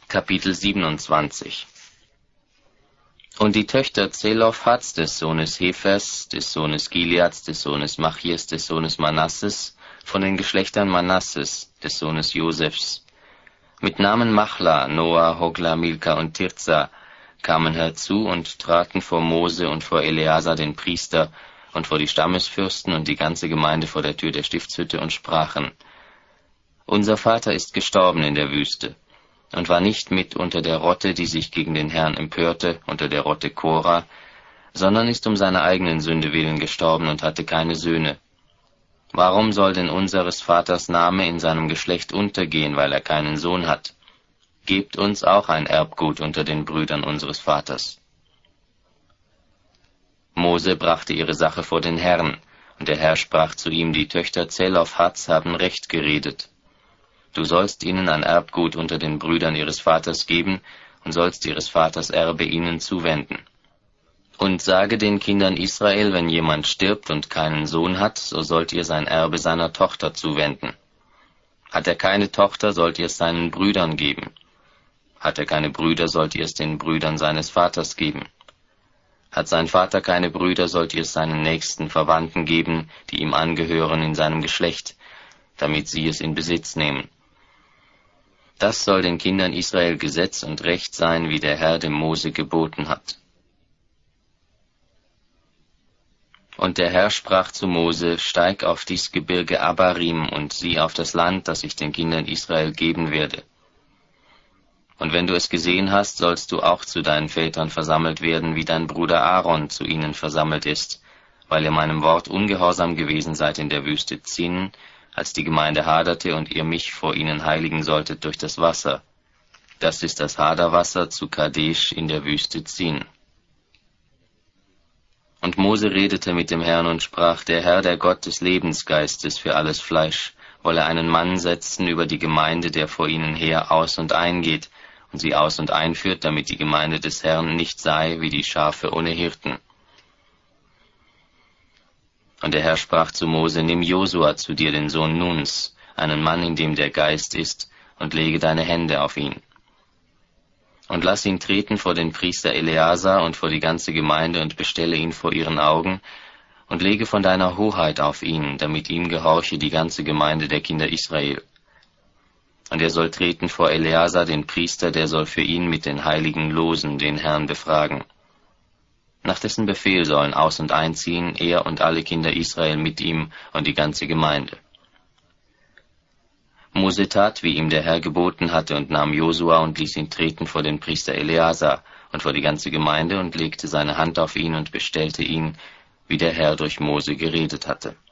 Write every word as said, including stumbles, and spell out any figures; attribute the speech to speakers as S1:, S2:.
S1: Kapitel siebenundzwanzig. Und die Töchter Zelophhads, des Sohnes Hephers, des Sohnes Gileads, des Sohnes Machies, des Sohnes Manasses, von den Geschlechtern Manasses, des Sohnes Josefs, mit Namen Machla, Noah, Hogla, Milka und Tirza, kamen herzu und traten vor Mose und vor Eleazar den Priester und vor die Stammesfürsten und die ganze Gemeinde vor der Tür der Stiftshütte und sprachen: Unser Vater ist gestorben in der Wüste und war nicht mit unter der Rotte, die sich gegen den Herrn empörte, unter der Rotte Korah, sondern ist um seiner eigenen Sünde willen gestorben und hatte keine Söhne. Warum soll denn unseres Vaters Name in seinem Geschlecht untergehen, weil er keinen Sohn hat? Gebt uns auch ein Erbgut unter den Brüdern unseres Vaters. Mose brachte ihre Sache vor den Herrn, und der Herr sprach zu ihm: Die Töchter Zelophhads haben recht geredet. Du sollst ihnen ein Erbgut unter den Brüdern ihres Vaters geben und sollst ihres Vaters Erbe ihnen zuwenden. Und sage den Kindern Israel, wenn jemand stirbt und keinen Sohn hat, so sollt ihr sein Erbe seiner Tochter zuwenden. Hat er keine Tochter, sollt ihr es seinen Brüdern geben. Hat er keine Brüder, sollt ihr es den Brüdern seines Vaters geben. Hat sein Vater keine Brüder, sollt ihr es seinen nächsten Verwandten geben, die ihm angehören in seinem Geschlecht, damit sie es in Besitz nehmen. Das soll den Kindern Israel Gesetz und Recht sein, wie der Herr dem Mose geboten hat. Und der Herr sprach zu Mose: Steig auf dies Gebirge Abarim und sieh auf das Land, das ich den Kindern Israel geben werde. Und wenn du es gesehen hast, sollst du auch zu deinen Vätern versammelt werden, wie dein Bruder Aaron zu ihnen versammelt ist, weil ihr meinem Wort ungehorsam gewesen seid in der Wüste Zin, als die Gemeinde haderte und ihr mich vor ihnen heiligen solltet durch das Wasser. Das ist das Haderwasser zu Kadesh in der Wüste Zin. Und Mose redete mit dem Herrn und sprach: Der Herr, der Gott des Lebensgeistes für alles Fleisch, wolle einen Mann setzen über die Gemeinde, der vor ihnen her aus und eingeht und sie aus und einführt, damit die Gemeinde des Herrn nicht sei wie die Schafe ohne Hirten. Und der Herr sprach zu Mose: Nimm Josua zu dir, den Sohn Nuns, einen Mann, in dem der Geist ist, und lege deine Hände auf ihn. Und lass ihn treten vor den Priester Eleazar und vor die ganze Gemeinde und bestelle ihn vor ihren Augen, und lege von deiner Hoheit auf ihn, damit ihm gehorche die ganze Gemeinde der Kinder Israel. Und er soll treten vor Eleazar, den Priester, der soll für ihn mit den Heiligen losen, den Herrn befragen. Nach dessen Befehl sollen aus- und einziehen er und alle Kinder Israel mit ihm und die ganze Gemeinde. Mose tat, wie ihm der Herr geboten hatte, und nahm Josua und ließ ihn treten vor den Priester Eleazar und vor die ganze Gemeinde und legte seine Hand auf ihn und bestellte ihn, wie der Herr durch Mose geredet hatte.